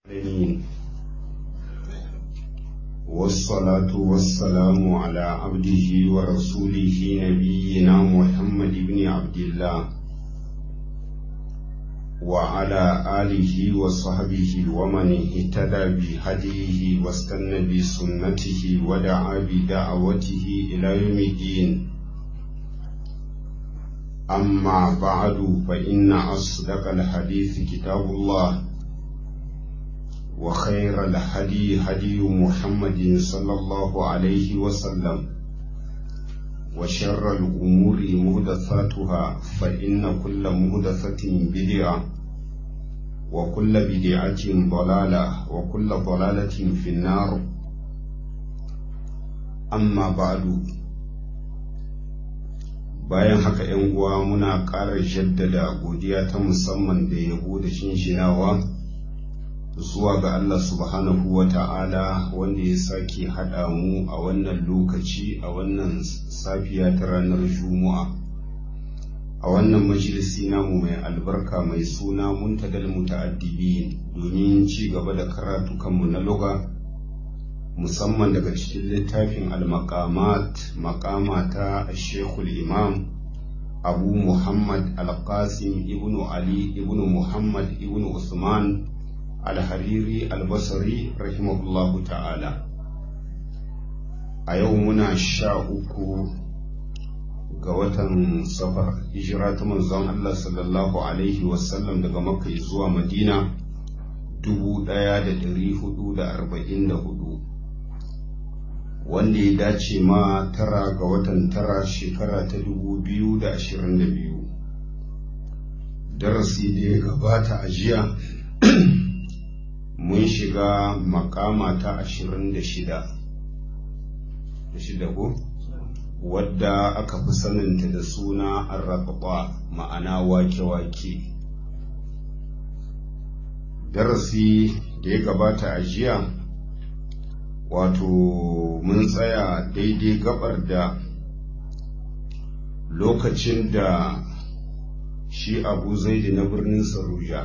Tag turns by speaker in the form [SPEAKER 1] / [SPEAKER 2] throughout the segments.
[SPEAKER 1] العالمين والصلاة والسلام على عبده ورسوله نبينا محمد بن عبد الله وعلى آله وصحبه ومن اهتدى بهديه واستنى بسنته ودعا بدعوته إلى يوم الدين. أما بعد فإن أصدق الحديث كتاب الله وخير الهدي هدي محمد صلى الله عليه وسلم وشر الأمور محدثاتها فإن كل محدثة بدعة وكل بدعة ضلالة وكل ضلالة في النار. أما بعد bayan haka ‘yan uwa muna ƙara jaddada godiya ta musamman da yabo da shinshinawa zuwa ga Allah subhanahu wa ta'ala wanda ya sake haɗa mu a wannan lokaci a wannan safiya ta ranar Juma'a a wannan majalisi namu mai albarka mai suna Muntadal Muta'addibin domin ci gaba da karatukanmu na lugha musamman daga cikin littafin al-maqamat maqama ta Sheikhul Imam Abu Muhammad Al-Qasim ibn Ali ibn Muhammad ibn Usman Al-Hariri Al-Basri rahimahullahu ta'ala. A yau muna 13 ga watan Safar hijira ta manzon Allah sallallahu alaihi wasallam daga Makka zuwa Madina 1444 wanda ya dace ma 9 ga watan 9 shekara ta 2022. Darasi da ya gabata a jiya mun shiga makama ta 26 ko wadda aka fi saninta da suna arraqqa ma'ana wake-wake. Darasi da ya gabata a jiya wato mun tsaya daidai gabar da lokacin da shi Abu Zaid na birnin Saruja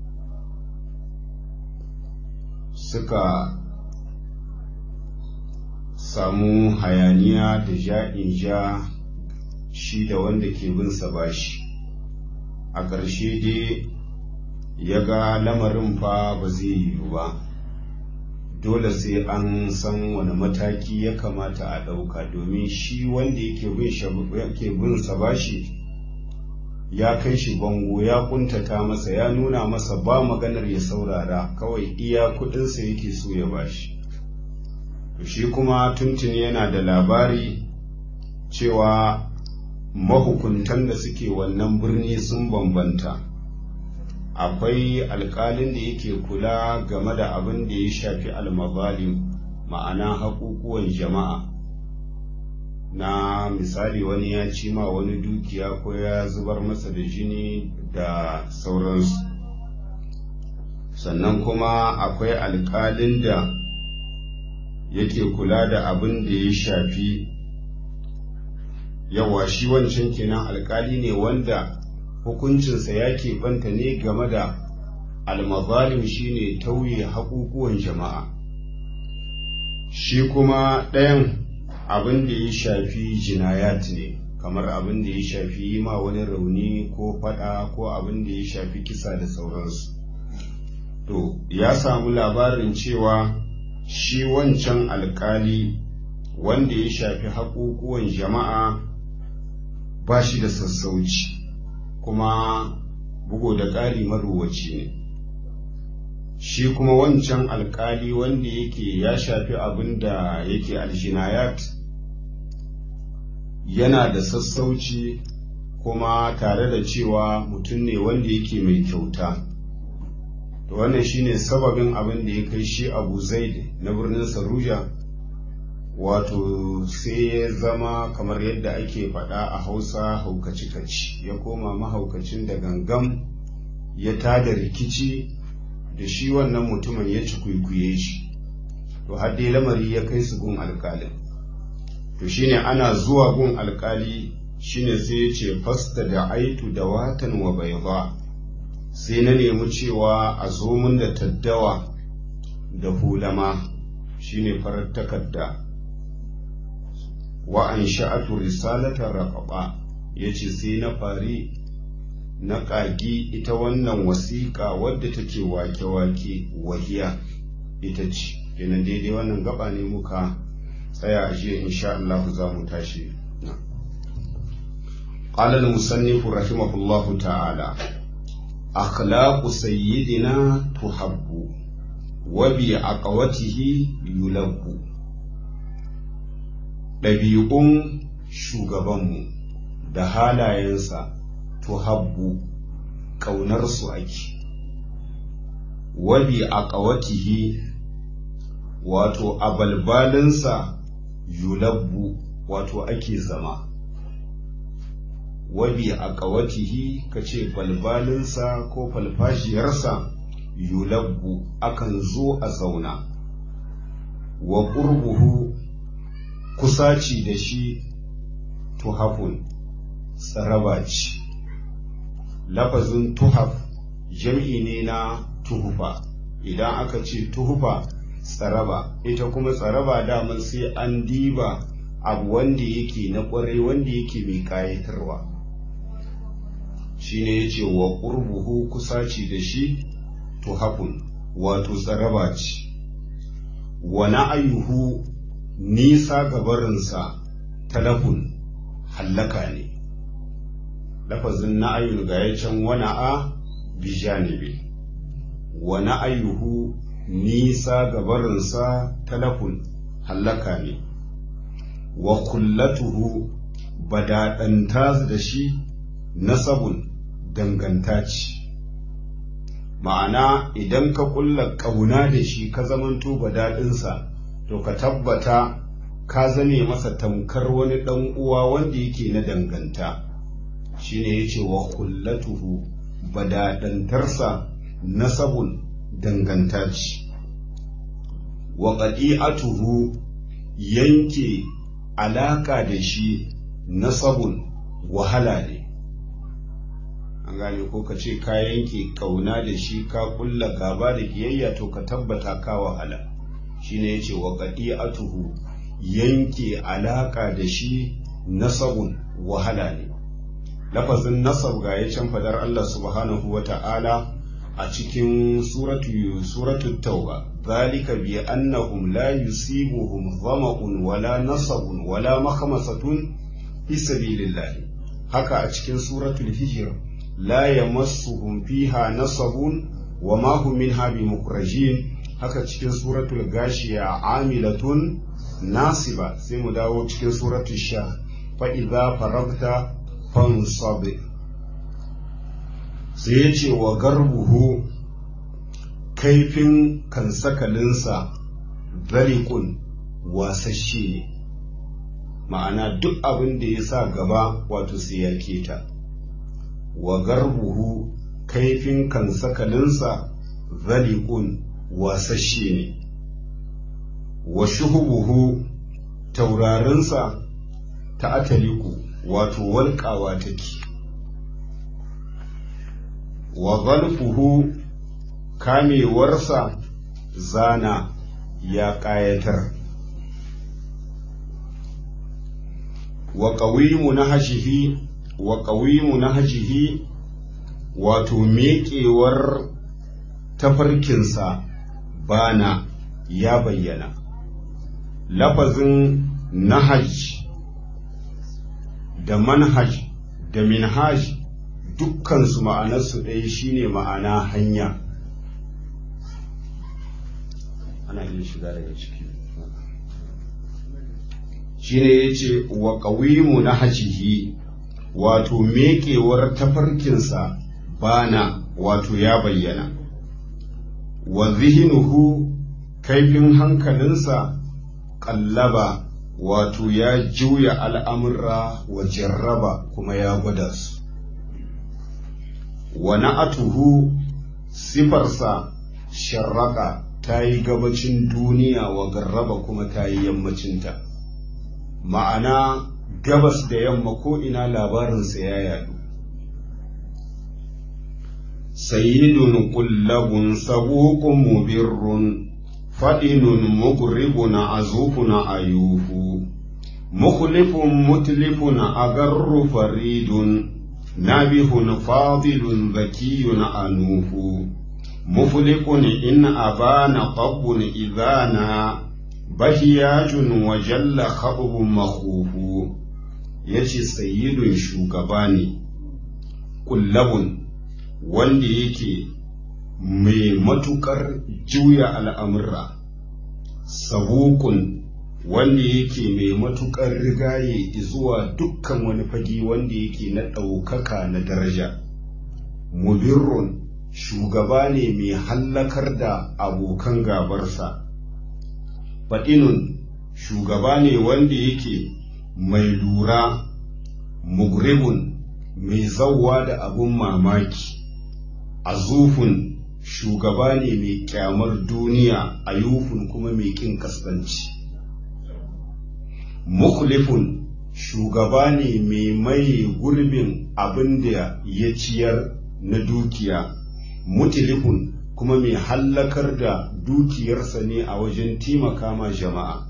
[SPEAKER 1] suka samu hayaniya da ja'in shi da wanda ke bin sa bashi. A ƙarshe dai ya ga lamarin fa ba zai yiwu ba, dole sai an san wani mataki ya kamata a ɗauka domin shi wanda yake bin sa bashi ya kai shi bango, ya kuntata masa, ya nuna masa ba maganar ya saurara, kawai iya kudinsa yake so ya bashi. To shi kuma tuntuni yana da labari cewa mahukuntan da suke wannan birni sun bambanta. Akwai alƙalin da yake kula game da abin da ya shafi almazalim ma'ana haƙuƙuwan jama'a, na misali wani ya ci ma wani dukiya ko ya zubar masa da jini da sauransu. Sannan kuma akwai alƙalin da yake kula da abin da ya shafi yawa shi wancan kenan alƙali ne wanda hukuncinsa ya keɓanta ne game da almazalim shine tauye haƙuƙuwan jama'a. Shi kuma ɗayan abin da ya shafi jinayat ne, kamar abin da ya shafi yi ma wani rauni ko faɗa ko abin da ya shafi kisa da sauransu. To ya samu labarin cewa shi wancan alƙali wanda ya shafi haƙuƙuwan jama'a ba shi da sassauci, kuma bugu da ƙari maruwaci ne. Shi kuma wancan alƙali wanda yake ya shafi abin da yake aljinayat yana da sassauci, kuma tare da cewa mutum ne wanda yake mai kyauta. To wannan shine sababin abin da ya kai shi Abu Zaid na birnin Saruja wato sai ya zama kamar yadda ake faɗa a Hausa haukaci-kaci, ya koma mahaukacin da gangam ya tada rikici da shi wannan mutumin ya ci kwaikwaye shi. To har dai lamari ya kai su gun alƙalin. To shine ana zuwa gun alƙali shine sai ya ce fasta da aitu da watan wa bayda, sai na nemi cewa a zo mun da taddawa da hulama shine farar takarda. Wa an sha'atu risalata raqaba, yace sai na fari na ƙagi ita wannan wasiƙa wadda take wake-wake wahiya ita ce. Kenan daidai wannan gaba ne muka tsaya a jiya, insha Allah za mu tashi. قال المصنف رحمه الله تعالى: أخلاق سيدنا تحب وبعقوته يلب. ɗabi'un shugabanmu da halayensa tuhabbu ƙaunarsu ake, wabi a ƙawatihi wato a balbalinsa yulabbu wato ake zama. Wabi a ƙawatihi ka ce balbalinsa ko falfashiyarsa yulabbu akan zo a zauna. Wa ƙurbuhu kusaci da shi tuhafun tsaraba ce. Lafazin tuhaf jam'i ne na tuhufa. Idan aka ce tuhufa tsaraba, ita kuma tsaraba daman sai an diba abu wanda yake na ƙwarai wanda yake mai ƙayatarwa. Shi ne ya ce wa ƙurbuhu kusaci da shi tuhafun wato tsaraba ce. Wa na'ayuhu nisa gabarinsa talafun hallaka ne. Lafazin na'ayun ga ya can wana'a bijanibi. Wa na'ayuhu nisa gabarinsa talafun hallaka ne. Wa kullatuhu badaɗanta da shi nasabun danganta ce. Ma'ana idan ka ƙulla ƙauna da shi ka zamanto badaɗinsa, to ka tabbata ka zame masa tamkar wani ɗan uwa wanda yake na danganta. Shine yace wa kullatuhu badaɗantarsa nasabun danganta ce. Wa qadi'atuhu yanke alaka da shi nasabun wahala ne. An gane ko ka ce ka yanke kauna da shi ka kulla gaba da kiyayya, to ka tabbata ka wahala. Shine yace wa qadi'atuhu yanke alaka da shi nasabun wahala ne. Lafazin nasab ga ya can fadar Allah subhanahu wa ta'ala a cikin suratu tauba, zalika bi annahum la yusibuhum dhama'un wala nasabun wala makhmasatun fi sabilillah. Haka a cikin suratul hijr, la yamassuhum fiha nasabun wa ma hum minha bimukhrajin. Haka cikin suratul gashiya, amilatun nasiba. Sai mu dawo cikin suratul sha, fa idza faragta fansab. sai ya ce wa garbuhu kaifin kansakalinsa zalikun wasasshe ne, ma'ana duk abin da ya sa gaba wato sai ya keta. Wa garbuhu kaifin kansakalinsa zalikun wasasshe ne. Wa shuhubuhu taurarinsa ta ataliku wato walƙawa take. Wa zalfuhu kamewarsa zana ya ƙayatar. Wa ƙawimu na hajihi wato meƙewar tafarkinsa bana ya bayyana. Lafazin nahaj da manhaj da minhaj dukkansu ma'anarsu ɗaya, shine ma'ana hanya. Ana iya shiga daga ciki. Shine yace wa qawimu nahjihi wato meƙewar tafarkinsa bana wato ya bayyana. Wa zihinuhu kaifin hankalinsa ƙallaba wato ya juya al'amurra wa jarraba kuma ya gwada su. Wa na'atuhu sifarsa sharraka ta yi gabacin duniya wa garraba kuma ta yi yammacinta, ma'ana gabas da yamma ko ina labarinsa ya yadu. Sayyidun kullabun sabuqun mubirrun faɗinun mugribun azufun ayufu mukhlifun mutlifun agarru faridun nabihun fadilun zakiyun anufu mufliqun in abana qabbun idana bahiyajun wa jalla khabubun makhufu. Yace sayyidun shugaba ne, kullabun wanda yake mai matukar juya al'amurra, sabukun wanda yake mai matukar rigaye zuwa dukkan wani fagi wanda yake na ɗaukaka na daraja, mubirrun shugaba ne mai hallakar da abokan gabarsa, faɗinun shugaba ne wanda yake mai lura, mugribun mai zawwa da abun mamaki, azufun shugaba ne mai kyamar duniya, ayufun kuma mai ƙin kaskanci, mukhlifun shugaba ne mai maye gurbin abin da ya ciyar na dukiya, mutilifun kuma mai hallakar da dukiyarsa ne a wajen taimaka ma jama'a,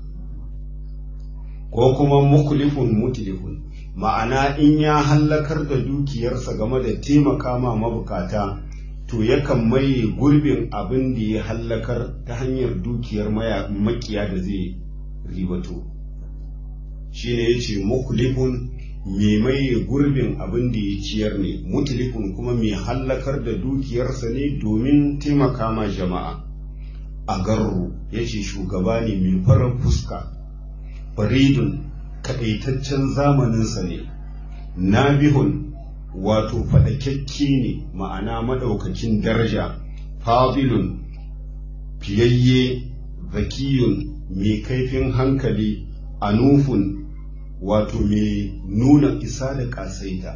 [SPEAKER 1] ko kuma mukhlifun mutilifun ma'ana in ya hallakar da dukiyarsa game da taimaka ma mabukata to yakan maye gurbin abin da ya hallakar ta hanyar dukiyar makiya da zai ribato. Shi ne ya ce mukhlifun mai maye gurbin abin da ya ciyar ne, mutlifun kuma mai hallakar da dukiyarsa ne domin taimaka ma jama'a. Agarru ya ce shugaba ne mai farar fuska, faridun kaɗaitaccen zamaninsa ne, nabihun wato faɗakakke ne ma'ana maɗaukakin daraja, fadilun fiyayye, zakiyun mai kaifin hankali, anufun wato mai nuna isa da ƙasaita.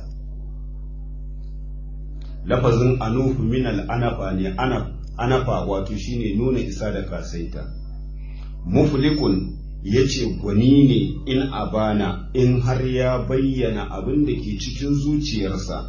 [SPEAKER 1] Lafazin anufu min al'anafa ne, anafa wato shine nuna isa da ƙasaita. Muflikun ya ce gwani ne in abana in har ya bayyana abin da ke cikin zuciyarsa,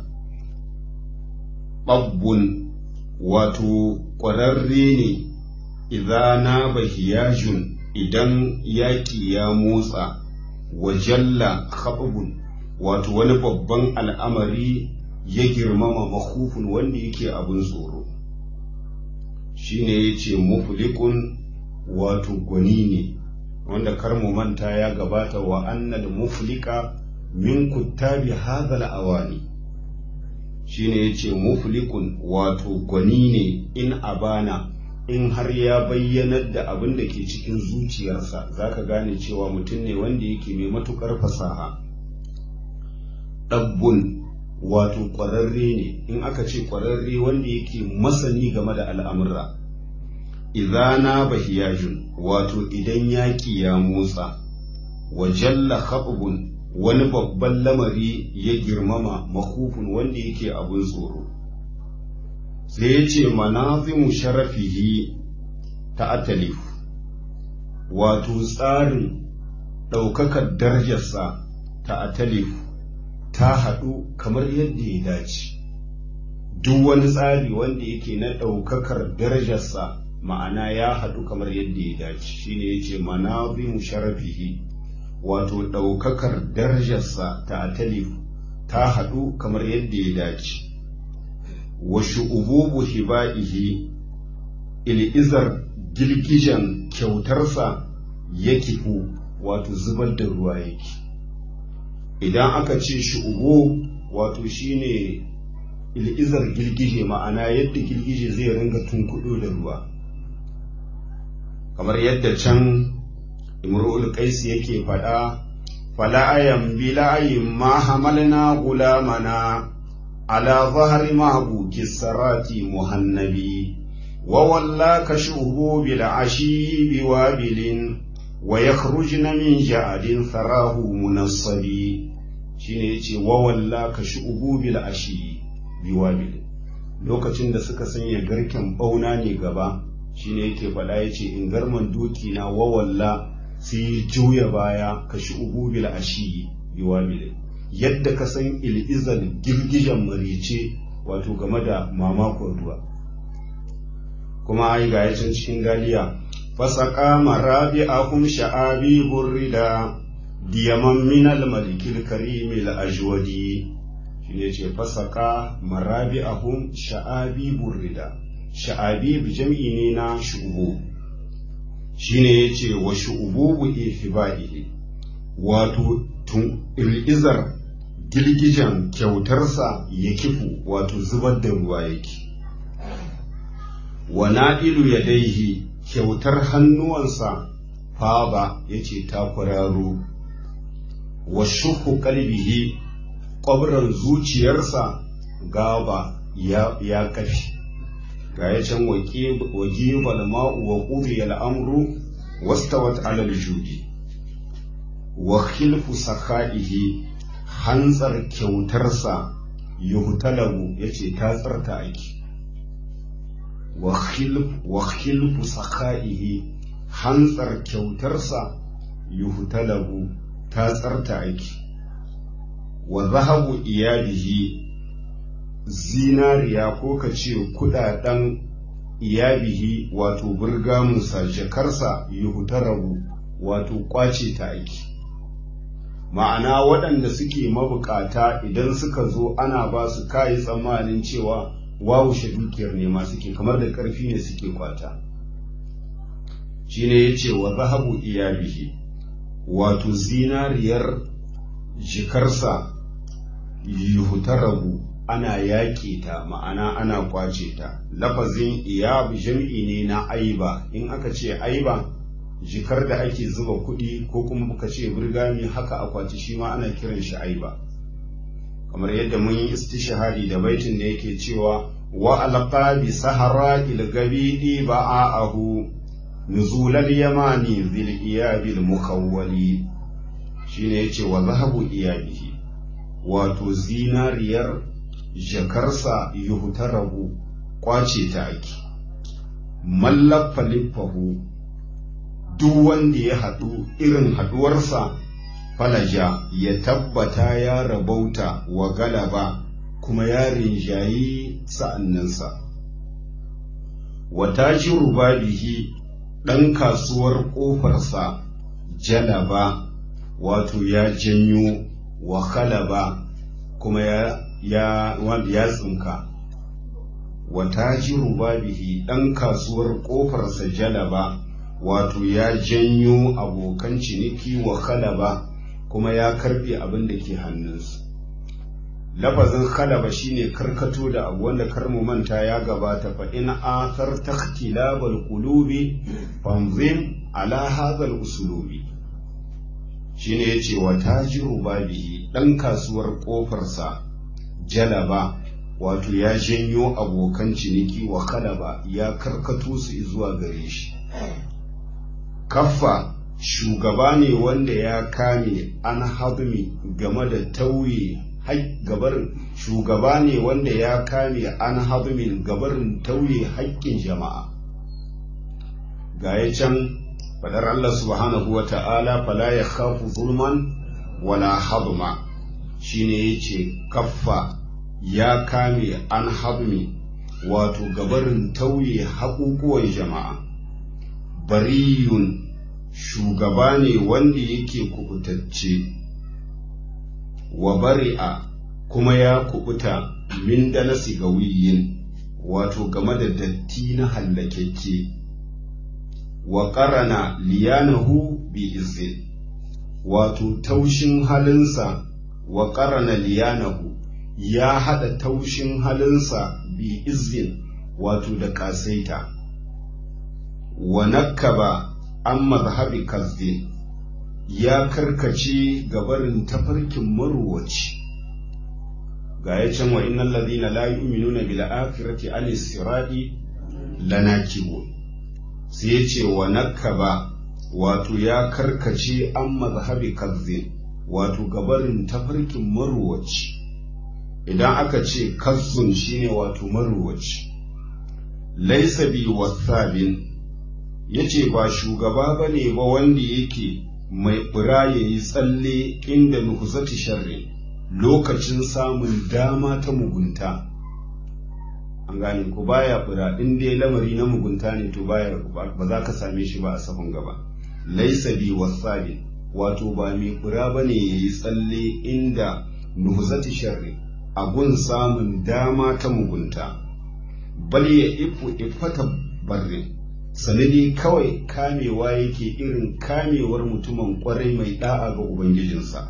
[SPEAKER 1] ɓabbun wato ƙwararre ne, idana bahiyajun idan yaƙi ya motsa, wa jalla khabubun wato wani babban al'amari ya girmama makhufun wanda yake abin tsoro. Shine yace muflikun wato gwani ne, wanda kar mu manta ya gabata wa annal muflika min kuttabi hadhal awani. Shine yace muflikun wato gwani ne in abana in har ya bayyanar da abin da ke cikin zuciyarsa, zaka gane cewa mutum ne wanda yake mai matukar fasaha. Dabbun wato ƙwararre ne, in aka ce ƙwararre wanda yake masani game da al'amura. Idana bahiyajun wato idan yaƙi ya motsa, wa jalla khabubun wani babban lamari ya girmama, makhufun wanda yake abin tsoro. Sai ya ce manazimu sharafihi ta'atalif wato tsarin ɗaukakar darajarsa ta'atalif ta haɗu kamar yadda ya dace. Duk wani tsari wanda yake na ɗaukakar darajarsa ma'ana ya haɗu kamar yadda ya dace. Shine yace manazimu sharafihi wato ɗaukakar darajarsa ta'atalif ta haɗu kamar yadda ya dace. Wa shu'ububu hibaihi il'izar girgijen kyautarsa ya kifu wato zubar da ruwa yake. Idan aka ce shu'ubu wato shine il'izar girgije ma'ana yadda girgije zai ringa tunkuɗo da ruwa, kamar yadda can imru'ul qais yake faɗa fala ayam bila'in ma hamalna gulamana ala zahri mahbuki sarati muhannabi wa wallaka shuhu bil ashi biwabilin wa yakhrujna min ja'adin tharahu munassabi. Shine yace wa wallaka shuhu bil ashi biwabilin, lokacin da suka sanya garken bauna ne gaba, shine yake faɗa yace in garman doki na wa walla sai juya baya ka shuhu bil ashi biwabilin, yadda ka san il'izar girgijen marice wato game da mamakon ruwa. Kuma ai ga yacin cikin galiya fasaka marabi'ahum sha'abi burrida diyaman min al-malikil karim al-ajwadi shine ce fasaka marabi'ahum sha'abi burrida sha'abi jam'i ne na shu'ubu shine yace wa shu'ubu ihbaihi wato tun ilizar girgijen kyautarsa ya kifu wato zubar da ruwa yake wa na'ilu yadaihi kyautar hannuwansa faba yace ta kwararo wa shuhu qalbihi ƙwabran zuciyarsa gaba ya kafi ga ya can wagibal ma'u wa ƙuri al'amru wastawat alal judi wa khilfu sakha'ihi hantsar kyautarsa yuhtalabu yace ta tsarta ake wa khilfu sakha'ihi hantsar kyautarsa yuhtalabu ta tsarta ake wa zahabu iyabihi zinariya ko ka ce kudaden iyabihi wato burgamunsa jakarsa yuhtarabu wato kwace ta ake ma'ana waɗanda suke mabukata idan suka zo ana ba su kayi tsammanin cewa wawushe dukiyar ne ma suke kamar da ƙarfi ne suke kwata shine yace wa zahabu iyabihi wato zinariyar jikarsa yuhtarabu ana yaƙe ta ma'ana ana kwace ta lafazin iyab jam'i ne na aiba in aka ce aiba jikar da ake zuba kuɗi ko kuma muka ce burgami haka akwati shi ma ana kiran shi aiba kamar yadda mun yi istishhadi da baitin da yake cewa wa alqa bi sahara il gabidi ba'ahu nuzulal yamani zil iyabil mukawwali shine yace wa zahabu iyabihi wato zinariyar jakarsa yuhtarabu kwace ta ake mallafa lifahu duk wanda ya haɗu irin haɗuwarsa falaja ya tabbata ya rabauta wa galaba kuma ya rinjayi sa'anninsa wa tajiru babihi ɗan kasuwar ƙofarsa jalaba wato ya janyo wa khalaba kuma ya tsinka wa tajiru babihi ɗan kasuwar ƙofarsa jalaba wato ya janyo abokan ciniki wa khalaba kuma ya karbe abin da ke hannunsu lafazin khalaba shine karkato da abu wanda karmu manta ya gabata fa in athar takhtilabal qulubi fanzim ala hadha usulubi shine yace wa tajiru babihi dan kasuwar kofarsa jalaba wato ya janyo abokan ciniki wa khalaba ya karkato su zuwa gare shi kaffa shugaba ne wanda ya kame an hadmi game da tauye gabarin shugaba ne wanda ya kame an hadmin gabarin tauye haƙƙin jama'a ga ya can fadar Allah subhanahu wa ta'ala fala ya khafu zulman wala hadma shine yace kaffa ya kame an hadmi wato gabarin tauye haƙuƙuwan jama'a bariyun shugaba ne wanda yake kubutacce wa bari'a kuma ya kubuta min dalasi gawiyin wato game da datti na hallakekke wa qarana liyanahu bi izzin wato taushin halinsa wa qarana liyanahu ya hada taushin halinsa bi izzin wato da kasaita wa nakaba an mazhabi kazzin ya karkace gabarin tafarkin maruwaci ga ya can wa innal ladina la yu'minuna bil akhirati an sirati lanakibu sai ya ce wa nakaba wato ya karkace an mazhabi kazzin wato gabarin tafarkin maruwaci idan aka ce kazzun shine wato maruwaci laysa bi wasabin yace ba shugaba bane ba wanda yake mai bura yayi tsalle inda nuhuzati sharri lokacin samun dama ta mugunta an gane ko baya bura in dai lamari na mugunta ne to baya ba za ka same shi ba a sahun gaba. Laisa bi wasabi, wato ba mai bura bane yayi tsalle inda nuhzati sharri, agun samun dama ta mugunta. Bal ya ifu ifata barri, sanadi kawai kamewa yake irin kamewar mutumin kwarai mai da'a ga ubangijinsa.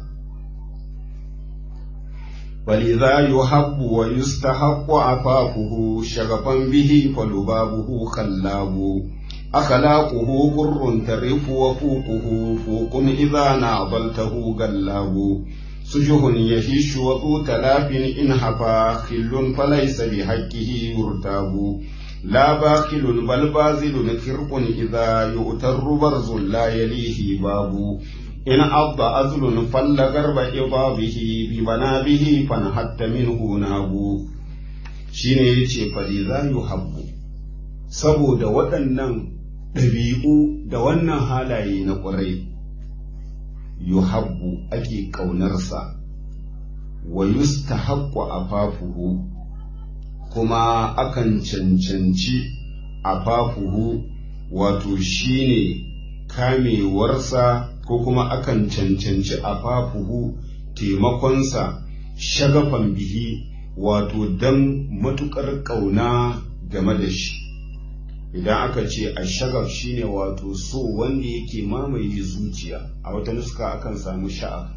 [SPEAKER 1] فلذا يحب ويستحق عفافه شغفا به فلبابه خلاب أخلاقه بر ترف وفوقه فوق إذا ناضلته قلاب سجه يهش وذو تلاف إن حفا خل فليس بحقه يرتاب لا باخل بل بازل كرق إذا يؤتر برز لا يليه باب إن أضى أزل فل غرب إضابه بمنابه فانحت منه نابو. shine yace faliza yuhabbu, saboda waɗannan ɗabi'u da wannan halaye na ƙwarai, yuhabbu ake ƙaunarsa, wa yustahaqqu afafuhu, kuma akan cancanci afafuhu, wato shine kamewarsa, ko kuma akan cancanci afafuhu taimakonsa, shagafan bihi, wato dan matuƙar ƙauna game da shi. Idan aka ce a shagaf shine wato so wanda yake mamaye zuciya, a wata nuska akan samu sha'af,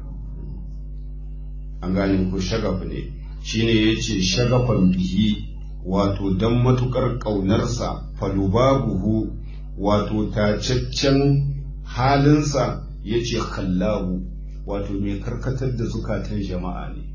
[SPEAKER 1] an gane ko shagaf ne, shine yace shagafan bihi, wato dan matuƙar ƙaunarsa, falubabuhu, wato tacaccen halinsa yace kallahu, wato mai karkatar da zukatan jama'a ne.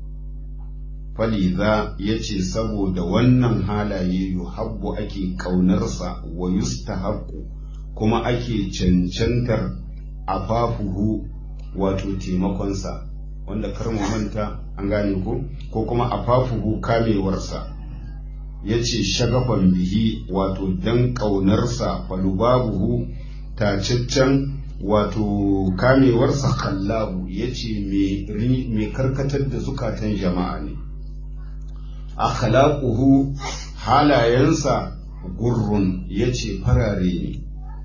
[SPEAKER 1] Faliza yace saboda wannan halaye yuhabbu ake ƙaunarsa, wa yustahaqqu kuma ake cancantar afafuhu, wato taimakonsa, wanda kar mu manta, an gane ko kuma afafuhu kamewarsa, yace shagafan bihi, wato dan ƙaunarsa, falubabuhu tacaccen, wato kamewarsa, kallahu yace mai karkatar da zukatan jama'a ne. Akhlaquhu halayensa, gurrun yace farare ne,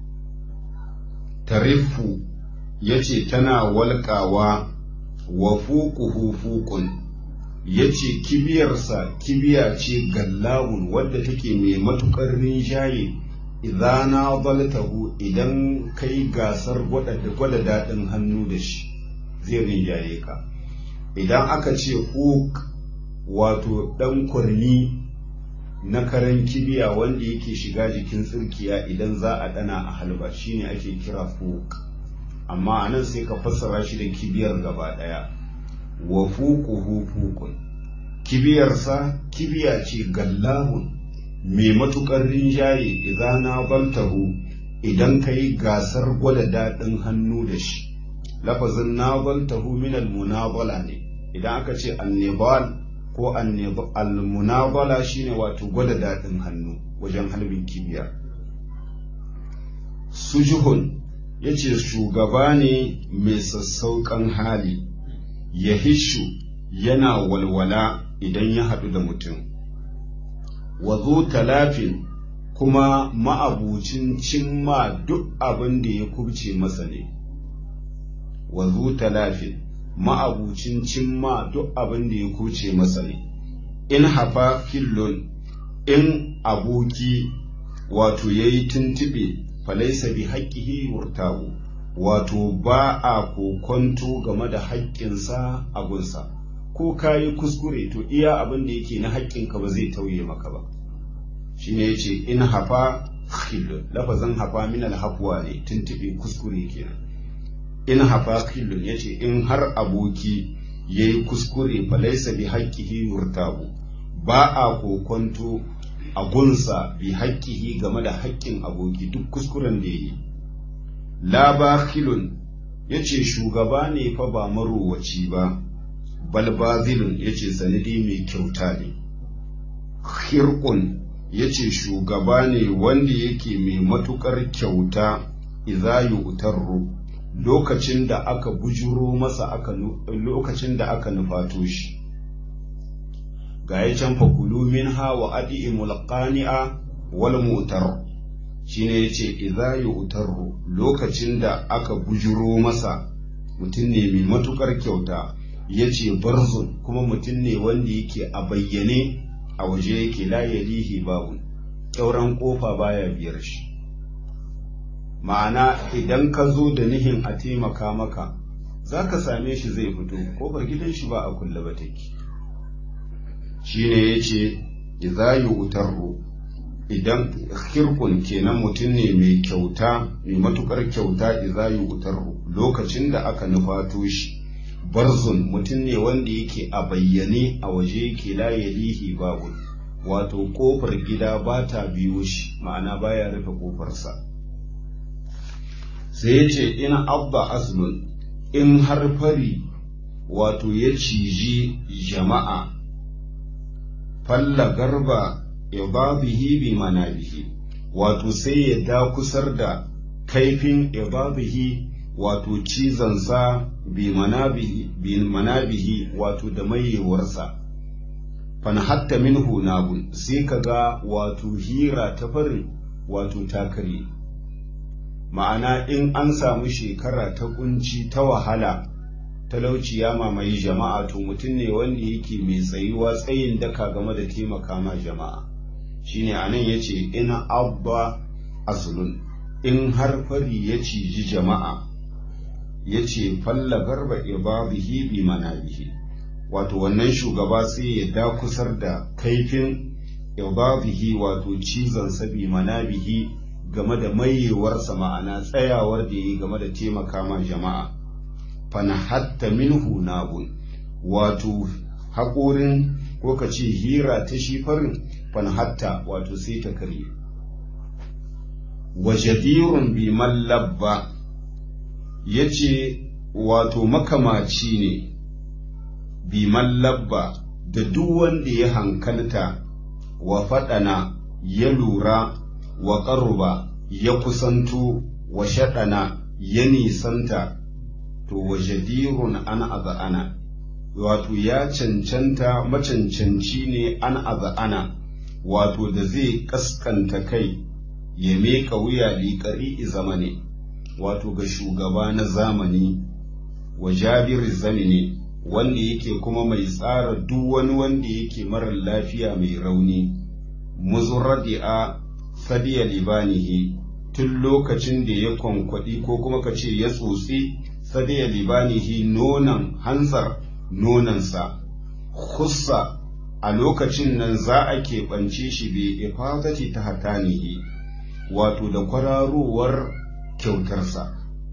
[SPEAKER 1] tarifu yace tana walƙawa, wa fuquhu fuqun yace kibiyarsa kibiya ce gallabun wadda take mai matukar rinjaye, idza nadaltahu idan kai gasar gwada daɗin hannu da shi zai rinjaye ka. Idan aka ce fuq, wato ɗan kwarni na karen kibiya wanda yake shiga jikin tsirkiya idan za a ɗana a halba, shine ake kira fuq, amma anan sai ka fassara shi da kibiyar gaba ɗaya. Wa fuquhu fuqun, kibiyarsa kibiya ce gallahun mai matuƙar rinjaye, idan na baltahu idan ka yi gasar gwada daɗin hannu da shi. Lafazin na baltahu minal munabala ne, idan aka ce annibal ko almunabala shine wato gwada daɗin hannu wajen halbin kibiya. Sujuhun yace shugaba ne mai sassauƙan hali, yahishu yana walwala idan ya haɗu da mutum, wazo talafin kuma ma'abucin cimma duk abin da ya kubce masa ne. Wazo talafin ma'abucin cimma duk abin da ya kuce masa ne. In hafa fillon, in aboki wato ya yi tuntuɓe, falaisa bi haƙƙihi wurtahu, wato ba a kokonto game da haƙƙinsa a gunsa, ko ka yi kuskure to iya abin da yake na haƙƙinka ba zai tauye maka ba. Shi ne ya ce in hafa fillon, lafazin hafa min alhafuwa ne, tuntuɓe kuskure kenan. In hafa khillun yace in har aboki yayi kuskure falaisa bi haqqihi yurtabu, ba a kokonto a gunsa bi haqqihi game da haƙƙin aboki duk kuskuren da yayi. La bakhilun yace shugaba ne fa ba marowaci ba, bal bazilun yace sanadi mai kyauta ne. Khirqun yace shugaba ne wanda yake mai matukar kyauta, idza yu'tarru lokacin da aka bujuro masa lokacin da aka nufato shi. ga ya can fakulu minha wa adi'imul qani'a wal mu'tar shine yace idza yu'taru lokacin da aka bujuro masa mutum ne mai matukar kyauta yace barzun kuma mutum ne wanda yake a bayyane a waje yake la yalihi babu kyauran kofa baya biyar shi ma'ana idan ka zo da nihin a taimaka maka zaka same shi zai fito kofar gidan shi ba a kulle ba take shine yace idza yu'taru idan khirqun kenan mutum ne mai kyauta mai matukar kyauta idza yu'taru lokacin da aka nufato shi barzun mutum ne wanda yake a bayyane a waje yake la yalihi babu wato kofar gida ba ta biyo shi ma'ana baya rufe kofarsa sai yace ina abba aslun in har fari wato ya ciji jama'a falla garba ibabihi bi manabihi wato sai ya dakusar da kaifin ibabihi wato cizansa bi manabihi wato da mayewarsa fan hatta minhu nabun sai kaga wato hira ta farin wato takare ma'ana in an samu shekara ta kunci ta wahala talauci ya mamaye jama'a to mutum ne wanda yake mai tsayuwa tsayin daka game da taimaka ma jama'a shine anan yace ina abba aslun in har fari ya ciji jama'a yace falla garba ibabihi bi manabihi wato wannan shugaba sai ya dakusar da kaifin ibabihi wato cizon sa bi manabihi game da mayewarsa ma'ana tsayawar da yi game da taimaka ma jama'a fana hatta minhu nabun wato haƙorin ko ka ce hira ta shi farin fana hatta wato sai ta karye wa jadirun bi mallabba yace wato makamaci ne bi mallabba da duk wanda ya hankalta wa faɗana ya lura wa ƙarruba ya kusanto wa shaɗana ya nisanta to wa jadirun an aza'ana wato ya cancanta macancanci ne an aza'ana wato da zai kaskanta kai ya meka wuya liƙari zamani wato ga shugaba na zamani wa jabir zamani wanda yake kuma mai tsara duk wani wanda yake marar lafiya mai rauni muzurradi'a sadiya libanihi tun lokacin da ya kwankwaɗi ko kuma ka ce ya tsotsi sadiya libanihi nonan hanzar nonansa khussa a lokacin nan za a keɓance shi bai ifadati ta hatanihi wato da kwararowar kyautarsa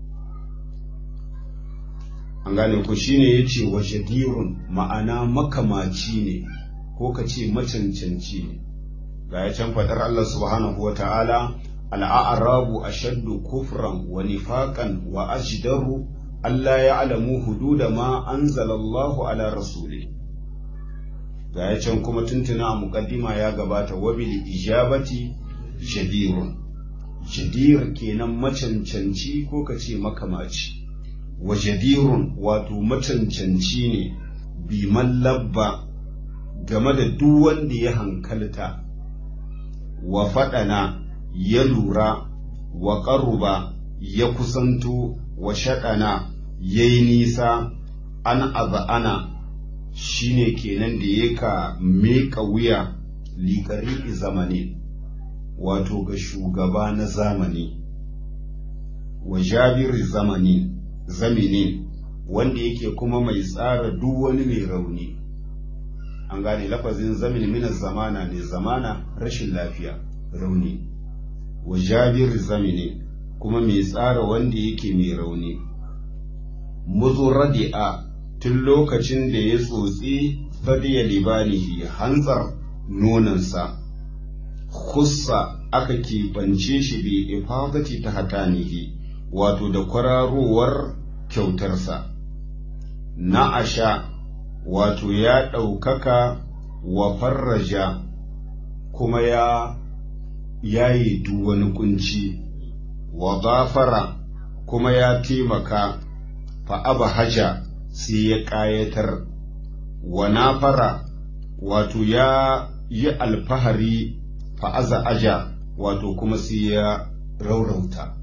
[SPEAKER 1] an gane ku shine yace wa shadirun ma'ana makamaci ne ko ka ce macancanci ne ga ya can fadar Allah subhanahu wa ta'ala al'a'arabu ashaddu kufran wa nifaqan wa ajdaru alla ya'lamu hududa ma anzalallahu ala rasuli ga ya can kuma tuntuna a muqaddima ya gabata wa bil ijabati shadirun shadir kenan macancanci ko ka ce makamaci wa jadirun wato macancanci ne bi mallabba game da duk wanda ya hankalta wa faɗana ya lura wa ƙaruba ya kusanto wa shaɗana ya yi nisa an aza'ana shi ne kenan da ya ka meƙa wuya liƙari zamani wato ga shugaba na zamani wa jabir zamani wanda yake kuma mai tsara duk wani mai rauni an gane lafazin zamin min zamana ne zamana rashin lafiya rauni wa jabir zamani kuma mai tsara wanda yake mai rauni muzurradi'a tun lokacin da ya tsotsi fadiya libanihi hantsar nonansa khussa aka keɓance shi bi ifadati ta hatanihi wato da kwararowar kyautarsa na'asha wato ya ɗaukaka wa farraja kuma ya yayi duk wani kunci wa gafara kuma ya taimaka fa abahaja sai ya ƙayatar wa nafara wato ya yi alfahari fa'aza aja wato kuma sai ya raurauta.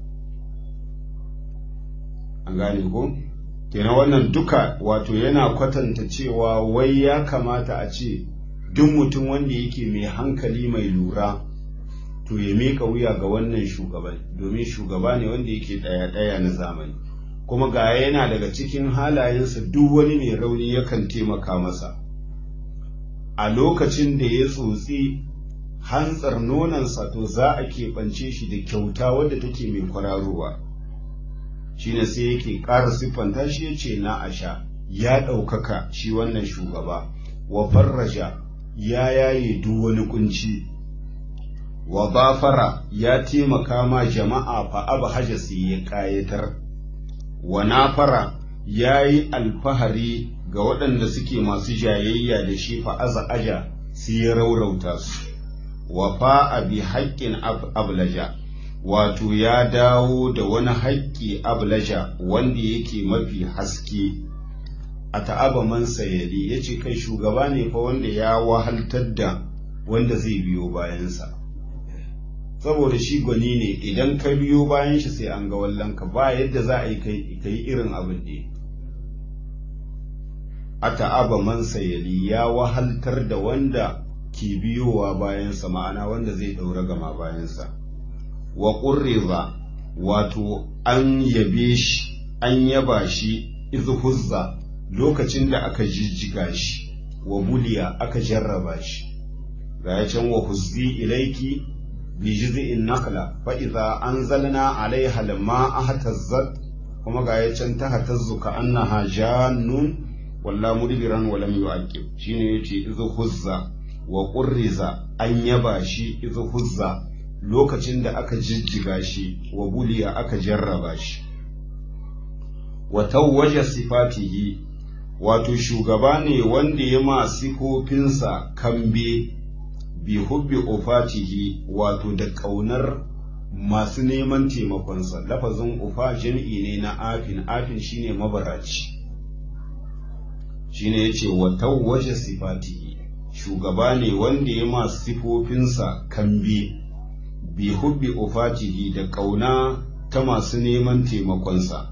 [SPEAKER 1] An gane ko? Kenan wannan duka wato yana kwatanta cewa wai ya kamata a ce duk mutum wanda yake mai hankali mai lura to ya miƙa wuya ga wannan shugaban, domin shugaba ne wanda yake ɗaya-ɗaya na zamani, kuma ga yana daga cikin halayensa duk wani mai rauni yakan taimaka masa. A lokacin da ya tsotsi hantsar nonansa to za a keɓance shi da kyauta wadda take mai kwararowa. Shi ne sai yake ƙara siffanta shi ya ce na asha, ya ɗaukaka shi wannan shugaba, wa farraja ya yaye duk wani kunci, wa bafara ya taimaka ma jama'a fa abu hajasi ya ƙayatar, wa nafara ya yi alfahari ga waɗanda suke masu jayayya da shi fa aza aja sai ya raurauta su, wa fa'a bi haƙƙin ablaja wato ya dawo da wani haƙƙi ablaja wanda yake mafi haske. A ta'aba man sayari ya ce kai shugaba ne fa wanda ya wahaltar da wanda zai biyo bayansa, saboda shi gwani ne, idan ka biyo bayan shi sai an ga wallanka, ba yadda za a yi kai irin abin da a ta'aba man sayari ya wahaltar da wanda ke biyowa bayansa, ma'ana wanda zai ɗaura gama bayansa. Wa ƙurriza wato an yabe shi, an yaba shi izhuzza lokacin da aka jijjiga shi, wa buliya aka jarraba shi. Ga ya can wa huzzi ilaiki bi jiz'in nakla fa idza anzalna alaiha al-ma'a hatazzat, kuma ga ya can ta hatazzu ka annaha jannun walla mudbiran wa lam yu'aqib. Shine yace izhuzza wa ƙurriza an yaba shi izhuzza lokacin da aka jijjiga shi, wa buliya aka jarraba shi. Wa tawwaja sifatihi wato shugaba ne wanda ya ma sifofinsa kambe bi hubbi ufatihi wato da ƙaunar masu neman taimakonsa. Lafazin ufa jami'i ne na afin, afin shine mabaraci. Shine yace wa tawwaja sifatihi shugaba ne wanda ya ma sifofinsa kambe bi hubbi ufatihi da ƙauna ta masu neman taimakonsa.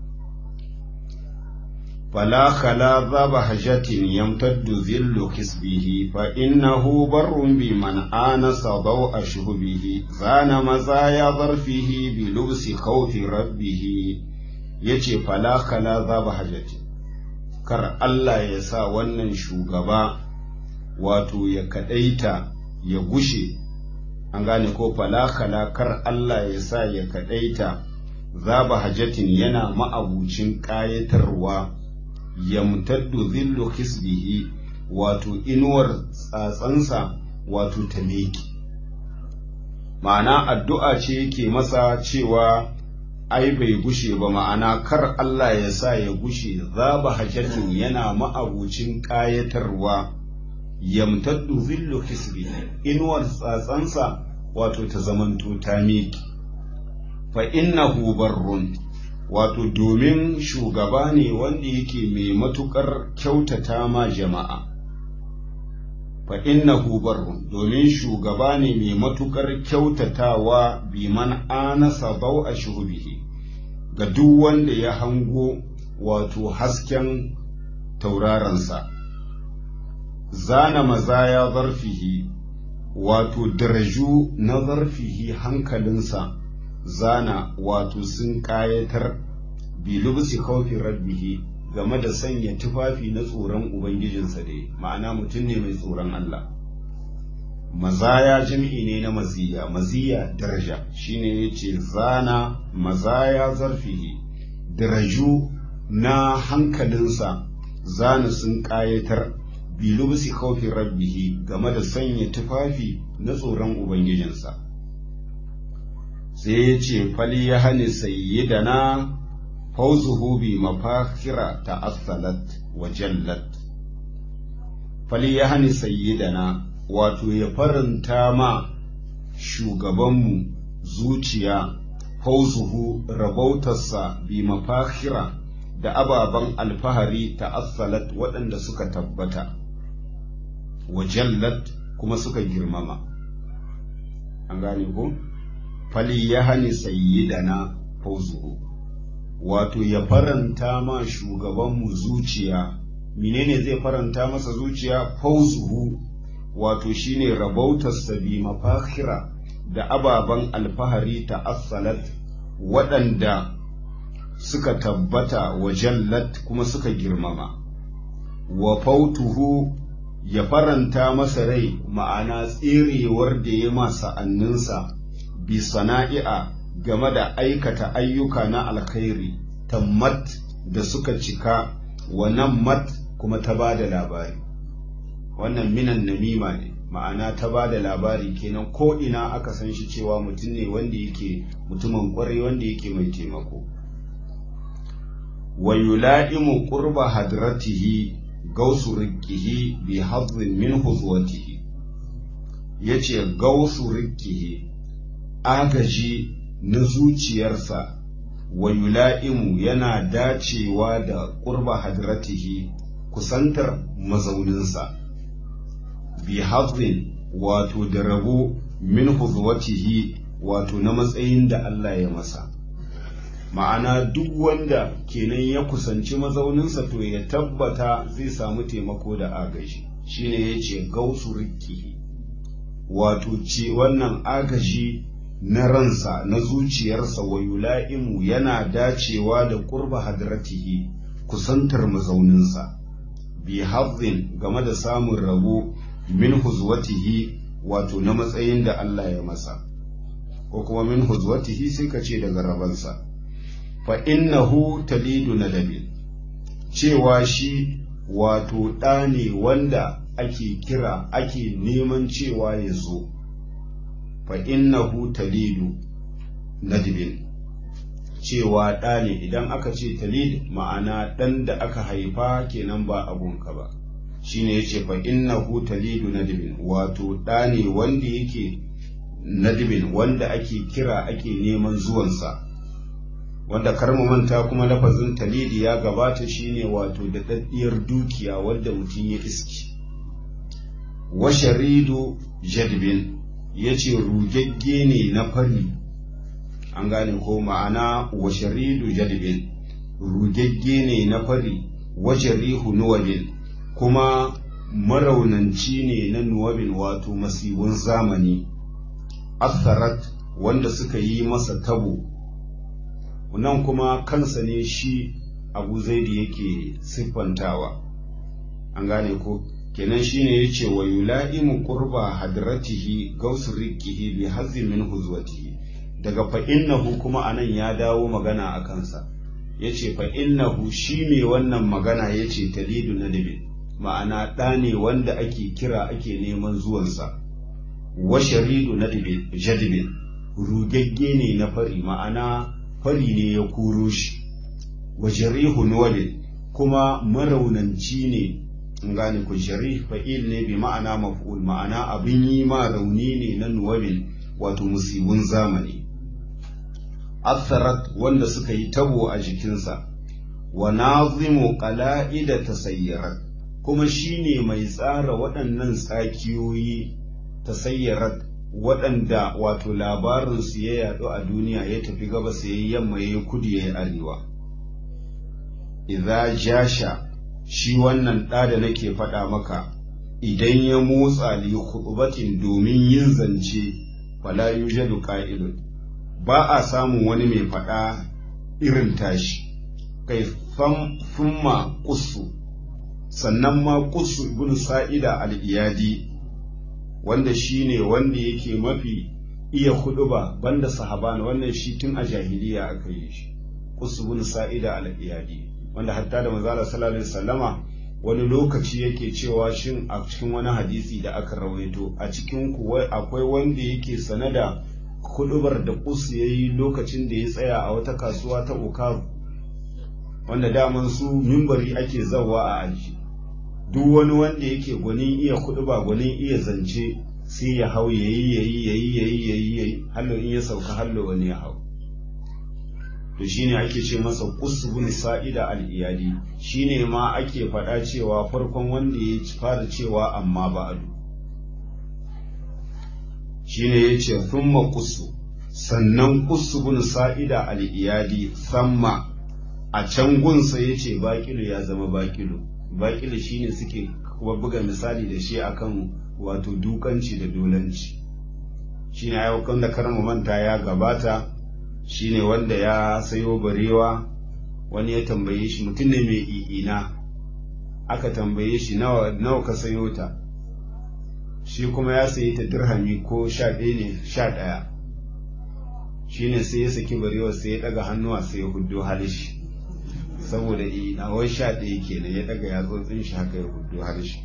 [SPEAKER 1] Fala khala zaba hajatin yamtaddu zillu kisbihi fa innahu barrun bi man anasa daw ashhubihi zana mazaya zarfihi bi lubsi khawfi rabbih. Yace fala khala zaba hajatin, kar Allah ya sa wannan shugaba wato ya kadaita ya gushe. An gane ko fala khala kar Allah ya sa ya kadaita zaba hajatin yana ma'abucin ƙayatarwa, yamtaddu zillu kisbihi wato inuwar tsatsansa wato ta meki. Ma'ana addu'a ce yake masa cewa ai bai gushe ba, ma'ana kar Allah ya sa ya gushe. Zaba hajatin yana ma'abucin ƙayatarwa, yamtaddu zillu kisbihi inuwar tsatsansa wato ta zamanto ta meki. Fa innahu barrun wato domin shugaba ne wanda yake mai matukar kyautata ma jama'a. Fa innahu barrun domin shugaba ne mai matukar kyautatawa bi man anasa daw ashhubihi ga duk wanda ya hango wato hasken tauraransa. Zana mazaya zarfihi wato daraju na zarfihi hankalinsa, zana wato sun ƙayatar bi lubsi khawfi rabbihi game da sanya tufafi na tsoron ubangijinsa dai, ma'ana mutum ne mai tsoron Allah. Mazaya jami'i ne na maziya, maziya daraja, shine yace zana mazaya zarfihi daraju na hankalinsa, zana sun ƙayatar bi lubsi khawfi rabbihi game da sanya tufafi na tsoron ubangijinsa. Sai ya ce fali ya hani sayyidana fawzuhu bi mafakhira ta'assalat wa jallat. Fali ya hani sayyidana wato ya faranta ma shugabanmu zuciya, fawzuhu rabautarsa bi mafakhira da ababen alfahari ta'assalat waɗanda suka tabbata. wa jallat kuma suka girmama. An gane ko? Fali ya hani sayyidana fauzuhu, wato ya faranta ma shugabanmu zuciya. Menene zai faranta masa zuciya? Fauzuhu, wato shine rabautarsa bi mafakhira da ababen alfahari ta'assalat waɗanda suka tabbata wa jallat kuma suka girmama. Wa fautuhu, ya faranta masa rai, ma'ana tserewar da ya masa anninsa bi sana'i'a game da aikata ayyuka na alkhairi, tammat da suka cika, wa nammat kuma ta ba da labari. Wannan minan namima ne, ma'ana ta ba da labari kenan ko ina aka san shi cewa mutum ne wanda yake mutumin kwarai, wanda yake mai taimako. Wa yula'imu qurba hadratihi gausu rikihi bi hazzin min huzwatihi, yace gausu rikihi, agaji na zuciyarsa, wa yula'imu yana dacewa da qurba hadratihi, kusantar mazauninsa, bi hazzin wato da rabo min huzwatihi, wato na matsayin da Allah ya masa. Ma'ana duk wanda kenan ya kusanci mazauninsa to ya tabbata zai samu taimako da agaji, shine yace gausu rikihi, wato ce wannan agaji na ransa na zuciyarsa, wa yula'imu yana dacewa da qurba hadratihi, kusantar mazauninsa, bi hazzin game da samun rabo min huzwatihi, wato na matsayin da Allah ya masa, ko kuma min huzwatihi sai ka ce daga rabansa. Fa innahu talidu nadabin, cewa shi wato ɗa ne wanda ake kira ake neman cewa ya zo. Fa innahu talidu nadabin, cewa ɗa ne, idan aka ce talid ma'ana ɗan da aka haifa kenan ba abunka ba, shine yace fa innahu talidu nadabin, wato ɗa ne wanda yake nadabin, wanda ake kira ake neman zuwansa. Wanda kar mu manta kuma lafazin talidi ya gabata shine wato da daddiyar dukiya wanda mutum ya iski. Wa sharidu jadbin, yace rugegge ne na fari. An gane ko? ma'ana wa sharidu jadbin, rugegge ne na fari. Wa jarihu nuwabin, kuma maraunanci ne na nuwabin, wato masibun zamani. Atharat, wanda suka yi masa tabo. Nan kuma kansa ne shi Abu Zaidi yake siffantawa. An gane ko? Kenan shine yace wa yula'imu qurba hadratihi gausu rikihi bi hazzi min huzwatihi. Daga fa innahu kuma anan ya dawo magana a kansa, yace fa innahu shi mai wannan magana yace talidu nadabi, ma'ana ɗa ne wanda ake kira ake neman zuwansa. Wa sharidu nadabi jadibin, rugegge ne na fari, ma'ana fari ne ya kuro shi. Wa jarihu nuwabin, kuma maraunanci ne. An gane ku? jarih fa'il ne bi ma'ana maf'ul, ma'ana abin yi ma rauni ne na nuwabin, wato musibun zamani. Atharat, wanda suka yi tabo a jikinsa. Wa nazimu qala'ida tasayyarat, kuma shine mai tsara waɗannan tsakiyoyi tasayyarat, waɗanda wato labarinsu ya yaɗu a duniya, ya tafi gabas ya yi yamma ya yi kudu ya yi arewa. Idza jasha, shi wannan ɗa da nake faɗa maka, idan ya motsa li khutbatin domin yin zance, fala yujadu qa'ilun, ba a samun wani mai faɗa irin tashi. Kai thumma qussu, sannan ma qussu ibn sa'ida al-iyadi, wanda shi ne wanda yake mafi iya huɗuba banda sahaba, wannan shi tun a jahiliya aka yi shi. Qussu ibn sa'ida al-iyadi, wanda hatta da manzo Allah sallallahu alaihi wasallama wani lokaci yake cewa shin a cikin wani hadisi da aka rawaito, a cikin ku akwai wanda yake sanada huɗubar da Qussu yayi lokacin da ya tsaya a wata kasuwa ta Ukaru, wanda daman su mimbari ake zawa a aji. Duk wani wanda yake gwanin iya huɗuba, gwanin iya zance, sai ya hau yayi hallo in ya sauka hallo wani ya hau. to shine ake ce masa qusbun sa'ida al-iyadi, shine ma ake faɗa cewa farkon wanda ya fara cewa amma ba'du, shine yace thumma qussu, sannan qusbun sa'ida al-iyadi, samma a can gunsa yace baqilu ya zama baqilu. Baqilu shine suke kuma buga misali da shi akan wato dukanci da dolanci, shine ayyukan da karmu manta ya gabata, shine wanda ya sayo barewa, wani ya tambaye shi, mutum ne mai i'ina, aka tambaye shi nawa ka sayo ta, shi kuma ya sayi ta dirhami ko 11 shine sai ya saki barewa, sai ya daga hannuwa sai ya huddo halishi, saboda i'ina wai 11 kenan, ya daga yatsotsin shi haka ya huddo halishi.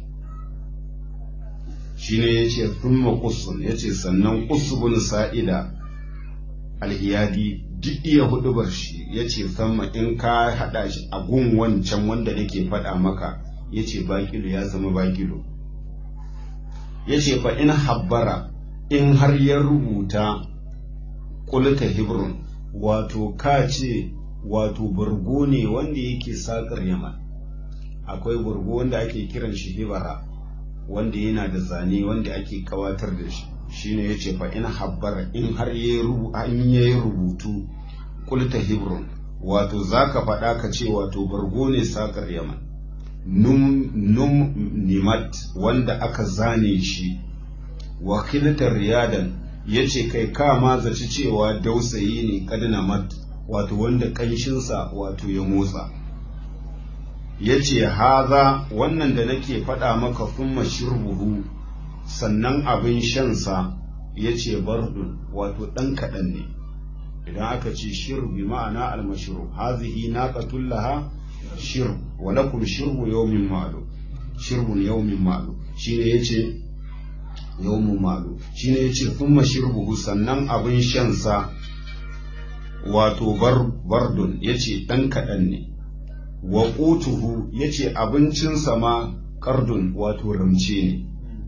[SPEAKER 1] shine yace thumma qussun, yace sannan qusbun sa'ida al-iyadi duk iya hudubar shi yace samma in ka hada shi a gun wancan wanda nake faɗa maka, yace baqilu ya zama baqilu. yace fa in habbara, in har ya rubuta qulta hibrun, wato ka ce wato burgo ne wanda yake sakar Yaman. Akwai burgo wanda ake kiran shi hibara, wanda yana da zane wanda ake kawatar da shi, shine yace fa in habbara, in har yayi rubutu qulta hibrun, wato zaka faɗa ka ce wato burgo ne sakar Yaman. Num nimat, wanda aka zane shi, wa khiltar riyadan, yace kai ka ma zaci cewa dausayi ne kadnamat, wato wanda kanshinsa wato ya motsa. yace haza, wannan da nake faɗa maka, thumma shirbuhu, sannan abin shansa, yace bardun, wato ɗan kaɗan ne. idan aka ce shirb bi ma'ana al-mashrub, hazihi naqatul laha shirb wa lakum shirbu yawmin ma'lum, shirbun yawmin ma'lum, shine yace yawmun ma'lum, shine yace thumma shirbuhu, sannan abin shansa wato bardun, yace ɗan kaɗan ne. wa qutuhu, yace abincinsa ma qardun, wato ramce ne.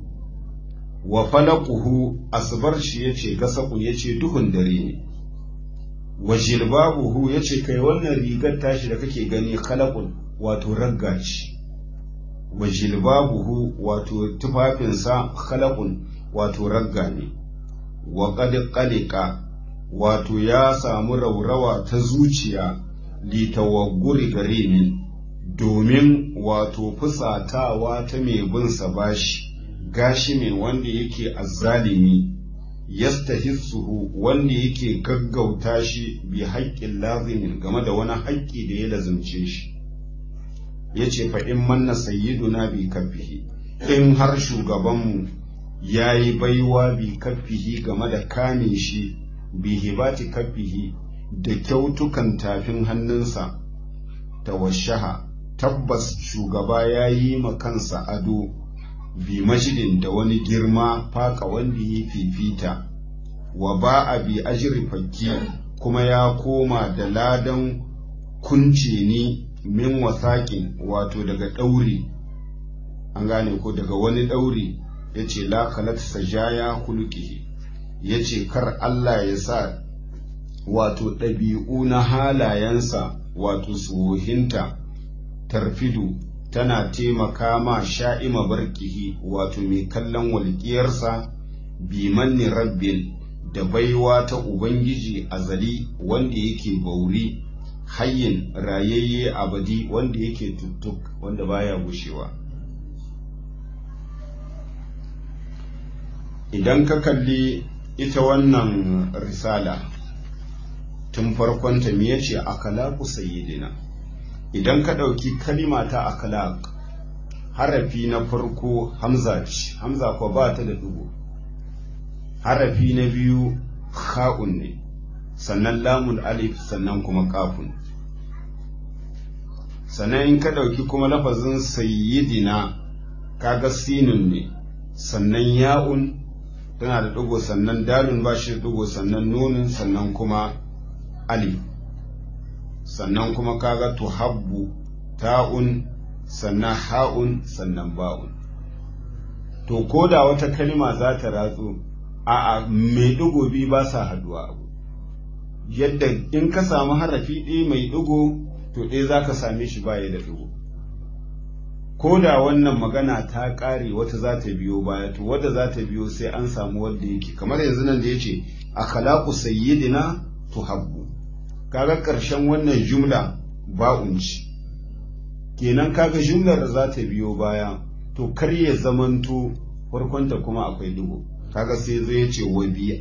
[SPEAKER 1] wa falaquhu, asbar shi yace gasaku, yace duhun dare ne. wa jilbabuhu, yace kai wannan rigar tashi da kake gani khalaqun, wato ragga ce. wa jilbabuhu, wato tufafinsa khalaqun, wato ragga ne. wa qad qalika, wato ya samu raurawa ta zuciya, litawagguri garimin, domin wato fusatawa ta mai binsa bashi, gashi mai wanda yake azzalimi, yastahissuhu, wanda yake gaggauta shi bi haƙƙin lazimin, game da wani haƙƙi da ya lazimce shi. yace fa in manna sayyiduna bi kaffihi, in har shugabanmu yayi baiwa bi kaffihi, game da kame shi, bi hibati kaffihi, da kyautukan tafin hannunsa, tawashaha, tabbas shugaba ya yi kansa ado, bi majidin, da wani girma, faka wanda ya fifita, wa ba a bi ajiri fakki, kuma ya koma da ladan kunce ni min wasaƙin, wato daga ɗauri, an gane ko daga wani ɗauri. yace la khalat sajaya khuluqihi, yace kar Allah ya sa wato ɗabi'u na halayensa, wato suhinta, tarfidu, tana taimaka ma sha'ima barkihi, wato mai kallon walƙiyarsa, bimanni rabbin, da baiwa ta Ubangiji azali, wanda yake bauri, hayyin rayayye abadi, wanda yake tuttuk, wanda baya gushewa. Idan ka kalli ita wannan risala tun farkon ta, me yace akhlaqu sayyidina, idan ka ɗauki kalima ta akhlaq, harafi na farko hamza ce, hamza ko ba ta da dugo. harafi na biyu kha'un ne, sannan lamun alif, sannan kuma kafun. sannan in ka ɗauki kuma lafazin sayyidina, kaga sinun ne, sannan ya'un tana da dugo, sannan dalun ba shi da dugo, sannan nunun, sannan kuma alif, sannan kuma kaga tuhabbu, ta'un, sannan ha'un, sannan ba'un. to ko da wata kalima za ta ratso, a mai dugo biyu ba sa haduwa abu, yadda in ka samu harafi ɗaya mai ɗigo to ɗaya za ka same shi baya da ɗigo. Ko da wannan magana ta ƙare wata za ta biyo baya, to wadda za ta biyo sai an samu wadda yake kamar yanzu nan da ya ce akhlaqu sayyidina tuhabbu, kaga ƙarshen wannan jumla ba'un ce, kenan kaga jumlar da za ta biyo baya to kar ya zamanto farkonta kuma akwai dugo, kaga sai zai ce wa bi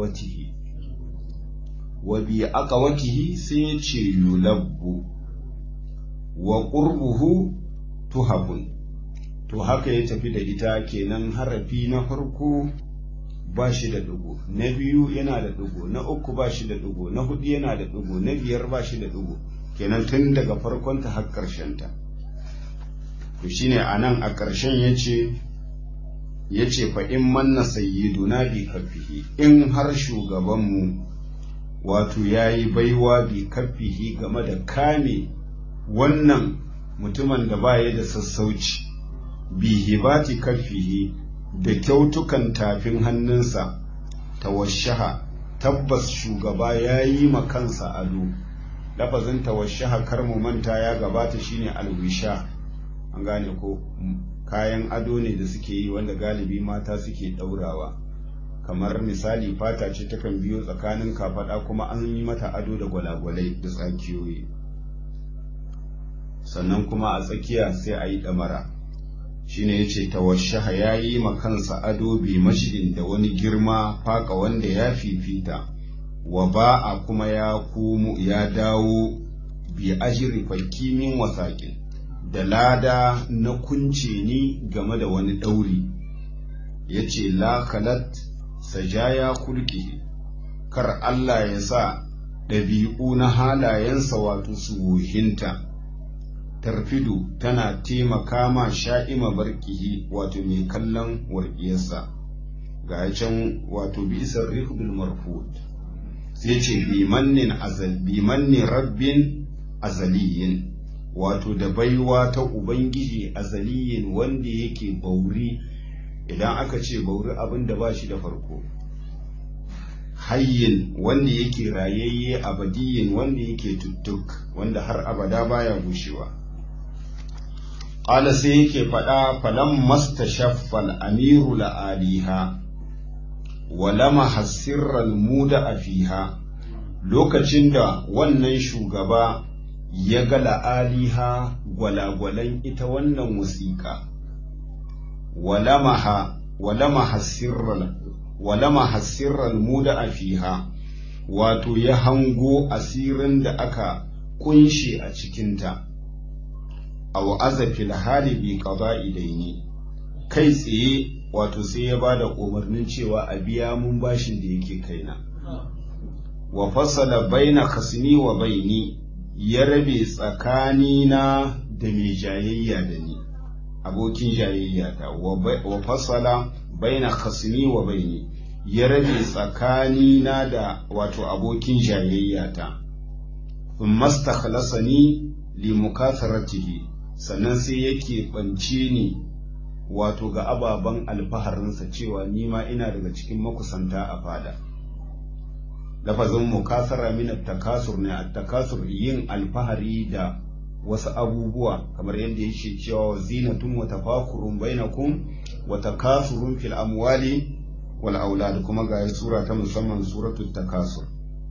[SPEAKER 1] aqawatihi sai ya ce yulabbu wa qurbuhu tuhabun. To haka ya tafi da ita, kenan harafi na farko ba shi da dugo, na biyu yana da dugo, na uku ba shi da dugo, na hudu yana da dugo, na biyar ba shi da dugo, kenan tun daga farkonta har ƙarshenta. To shine anan a ƙarshen yace fa in manna sayyiduna bi kaffihi, in har shugabanmu wato yayi baiwa bi kaffihi game da kame wannan mutumin da baya da sassauci, bi hibati kaffihi da kyautukan tafin hannunsa, tawashaha tabbas shugaba yayi ma kansa ado. Lafazin tawashaha kar mu manta ya gabata shine alwisha, an gane ko kayan ado ne da suke yi wanda galibi mata suke daurawa, kamar misali fata ce takan biyo tsakanin kafada kuma an yi mata ado da gwalagwalai da tsakiyoyi, sannan kuma a tsakiya sai a yi damara. Shine yace tawashaha yayi ma kansa ado bi mashidin da wani girma faka wanda ya fifita, wa ba'a kuma ya komo ya dawo bi ajri fakimin wasaƙin da lada na kunce ni game da wani ɗauri. Ya ce la khalat sajaya kulki, kar Allah ya sa ɗabi'u na halayensa wato su wuhinta. Tarfidu tana taimaka ma sha'ima barkihi wato mai kallon warƙiyarsa, ga can wato bi isar rihudul marfud sai ce bi manni rabbin azaliyin, wato da baiwa ta Ubangiji azaliyin wanda yake bauri. Idan aka ce bauri abin da ba shi da farko, hayyin wanda yake rayayye, abadiyin wanda yake tuttuk wanda har abada baya gushewa. Ƙala sai yake faɗa falan mastashaffal amiru la'aliha wa lama hasirral muda a fiha, lokacin da wannan shugaba ya ga la'aliha gwalagwalan ita wannan wasiƙa, walama hasirral muda a fiha, wato ya hango asirin da aka kunshe a cikinta, aw azafil hali bi qada'i daini, kai tsaye wato sai ya bada umarnin cewa a biya mun bashin da yake kaina. Wa fasala baina khasmi wa baini, ya rabe tsakanina da mai jayayya da ni, abokin jayayya ta. Wa fasala baina khasmi wa baini, ya rabe tsakanina da wato abokin jayayya ta. Thumma stakhlasani li mukatharatihi, sannan sai yake ɓance ni wato ga ababen alfaharinsa cewa ni ma ina daga cikin makusanta a fada. Lafazin mukasara min at-takasur ne, at-takasur yin alfahari da wasu abubuwa kamar yadda yake cewa zinatun wa tafakurun bainakum wa takasurun fil amwali wal aulad, kuma ga sura ta musamman suratul takasur.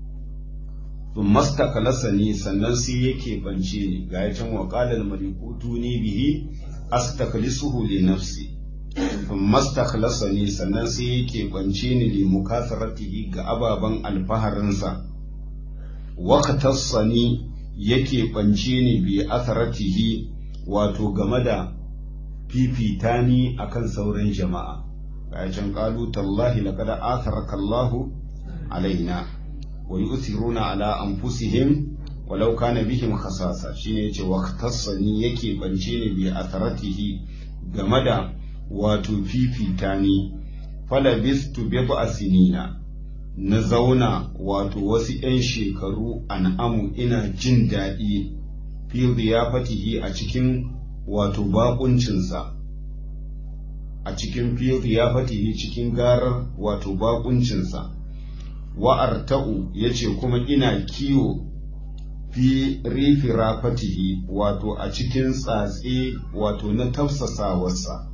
[SPEAKER 1] Mastakhlasani, sannan sai yake bance ni, ga can wa qala al-maliku ni bihi astakhlisuhu li nafsi. Mastakhlasani, sannan sai yake bance ni li mukatharatihi ga ababan alfaharinsa. Wa khatassani, yake bance ni bi atharatihi wato game da fifita ni akan sauran jama'a. Ga can qalu tallahi laqad atharaka Allahu alaina wa yu'thiruna ala anfusihim walau kana bihim khasasa, shine yace waqtassani, yake bance ni bi atharatihi game da wato fifita ni. Falabistu bid'a sinina, na zauna wato wasu 'yan shekaru an'amu ina jin daɗi fi riyafatihi a cikin wato baƙuncinsa, a cikin fi riyafatihi cikin garar wato baƙuncinsa. wa arta'u yace kuma ina kiwo fi rifi rafatihi wato a cikin tsatse wato na tafsasawarsa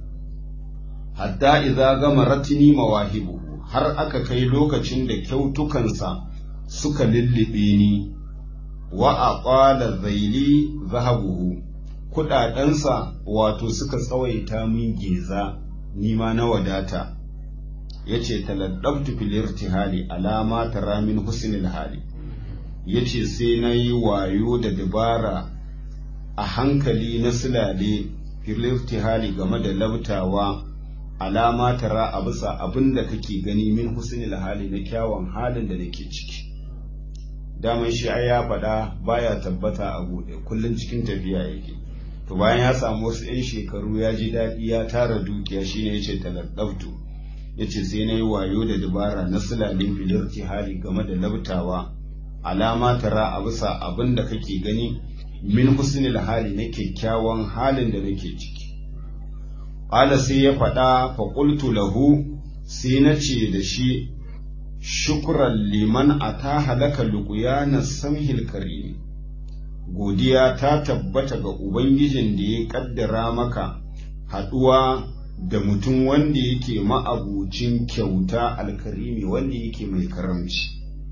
[SPEAKER 1] hatta idza gama ratini mawahibu har aka kai lokacin da kyautukansa suka lullube ni wa aqala zaili zahabuhu kudadensa wato suka tsawaita min geza nima na wadata yace taladdabtu fil irtihali alama tara min husnil hali yace sai nayi wayo da dabara a hankali na sulale fil irtihali game da labtawa alama tara a bisa abinda kake gani min husnil hali na kyawun halin da nake ciki daman shi ai ya faɗa baya tabbata a bude kullun cikin tafiya yake to bayan ya samu wasu 'yan shekaru ya ji daɗi ya tara dukiya shine yace taladdabtu yace sai nayi wayo da dabara na sulalin filirti hali game da labtawa alama tara a bisa abin da kake gani min husnil hali na kyakkyawan halin da nake ciki qala sai ya faɗa fa qultu lahu sai nace da shi shukran liman ataha laka luqyana samhil karim godiya ta tabbata ga ubangijin da ya kaddara maka haduwa da mutum wanda yake ma'abucin kyauta alkarimi wanda yake mai karamci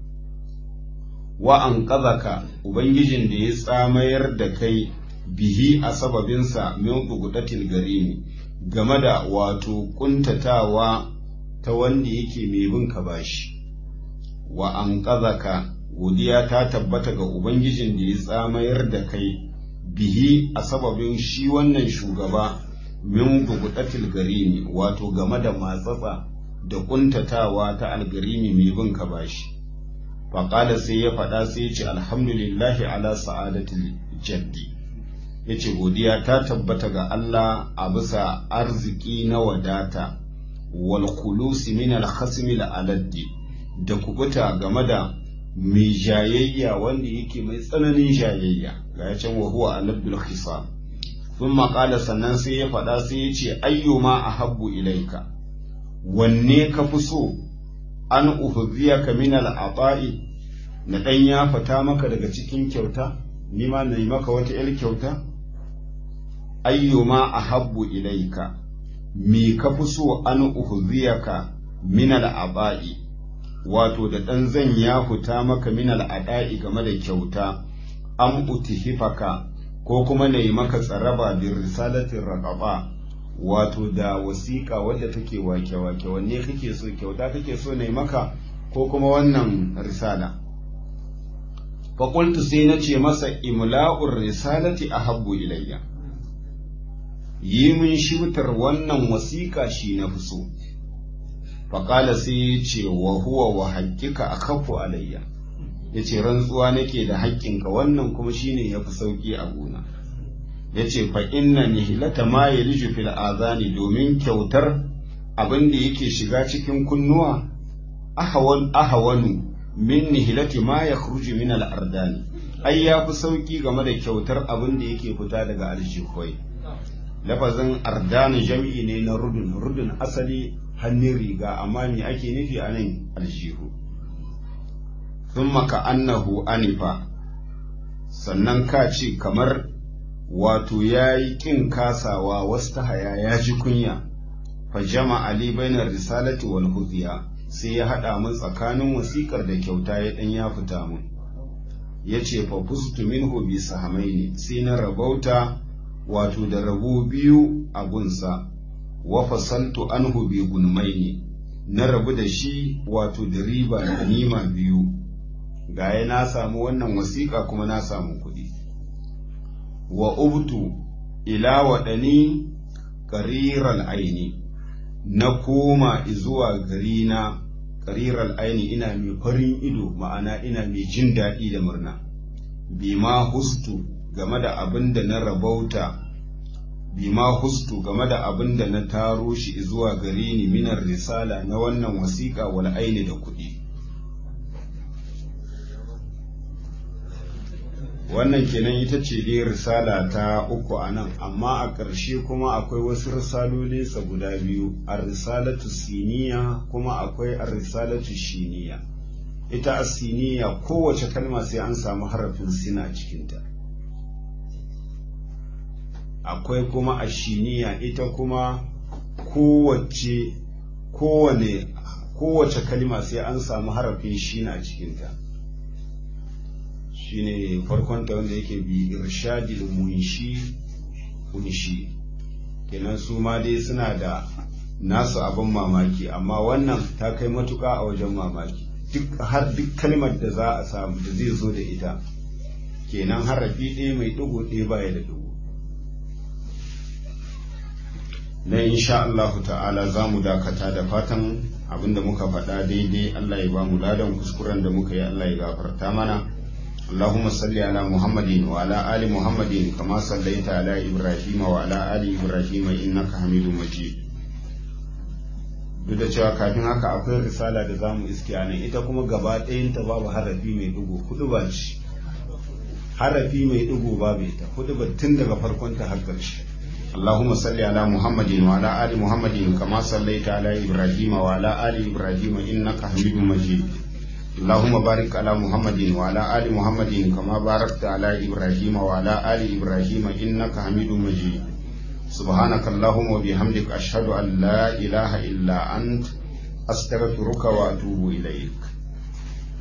[SPEAKER 1] wa an qadaka ubangijin da ya tsamayar da kai bihi a sababinsa min bugudatil garimi game da wato kuntatawa ta wanda yake mai bin ka bashi wa an qadaka godiya ta tabbata ga ubangijin da ya tsamayar da kai bihi a sababin shi wannan shugaba min bugudatil garimi wato game da matsatsa da kuntatawa ta algarimi mai bin ka bashi faƙala sai ya faɗa sai ya ce alhamdulillahi ala sa'adatil jaddi ya ce godiya ta tabbata ga Allah a bisa arziki na wadata wal khulusi min al khasmi al aladdi da kubuta game da mai jayayya wanda yake mai tsananin jayayya ga ya can wa huwa aladul khisam thumma qala sannan sai ya faɗa sai ya ce ayyuma ahabbu ilaika wanne ka fi so an uhziyaka min al-ata'i na dan ya fata maka daga cikin kyauta ni ma na yi maka wata yar kyauta ayyuma ahabbu ilaika me ka fi so an uhziyaka min al-ata'i wato da dan zan ya fita maka min al-ata'i game da kyauta am utihifaka ko kuma na yi maka tsaraba bin risalatin raqaba wato da wasiƙa wadda take wake-wake wanne kake so kyauta kake so na yi maka ko kuma wannan risala faƙultu sai na ce masa imla'ur risalati ahabbu ilayya yi min shutar wannan wasiƙa shi na fi so faƙala sai ya ce wa huwa wa haƙƙika akhafu alayya ya ce rantsuwa nake da haƙƙinka wannan kuma shine ya fi sauƙi a gona ya ce fa inna nihilata ma ya liju fil azani domin kyautar abin da yake shiga cikin kunnuwa ahawanu min nihilati ma ya khruju min al ardani ai ya fi sauƙi game da kyautar abin da yake fita daga aljihoi lafazin ardani jam'i ne na rudun asali hannun riga amma me ake nufi a nan aljihu thumma ka annahu anifa sannan ka ce kamar wato ya yi ƙin kasawa wasu ta haya ya ji kunya fa jama ali bainar risalati wal huziya sai ya haɗa mun tsakanin wasiƙar da kyauta ya ɗan ya fita mun ya ce fa fustu minhu bi sahamaini sai na rabauta wato da rabo biyu a gunsa wa fasaltu anhu bi gunmaini na rabu da shi wato da riba da nima biyu gaya na samu wannan wasiƙa kuma na samu kuɗi wa ubtu ila waɗani ƙariral aini na koma zuwa gari na ƙariral aini ina mai farin ido ma'ana ina mai jin daɗi da murna bima hustu game da abin da na rabauta bima hustu game da abin da na taro shi zuwa gari ni minar risala na wannan wasiƙa wal aini da kuɗi wannan kenan ita ce dai risala ta uku a nan amma a ƙarshe kuma akwai wasu risalolinsa guda biyu a risalatu siniya kuma akwai a risalatu shiniya ita asiniya kowace kalma sai an samu harafin sina cikinta. Akwai kuma ashiniya, ita kuma kowace kalma sai an samu harafin shina cikinta. Shine farkonta wanda yake bi irshadil unshi kenan su ma dai suna da nasu abin mamaki, amma wannan ta kai matuƙa a wajen mamaki. Duk kalmar da za a samu da zai zo da ita kenan harafi ɗaya mai ɗigo ɗaya baya da ɗigo. Na insha Allahu ta'ala za mu dakata, da fatan abinda muka faɗa daidai Allah ya ba mu ladan, kuskuren da muka yi Allah ya gafarta mana. اللهم صل على محمد وعلى آل محمد كما صليت على إبراهيم وعلى آل إبراهيم إنك حميد مجيد. duk da cewa kafin haka akwai risala da zamu iske a nan, ita kuma gaba ɗayanta babu harafi mai ɗigo, hudu ba ce harafi mai ɗigo babu ita, hudu ba tun daga farkon ta har ƙarshe. اللهم صل على محمد وعلى آل محمد كما صليت على إبراهيم وعلى آل إبراهيم إنك حميد مجيد. اللهم بارك على محمد وعلى آل محمد كما باركت على إبراهيم وعلى آل إبراهيم إنك حميد مجيد. سبحانك اللهم وبحمدك أشهد أن لا إله إلا أنت أستغفرك وأتوب إليك.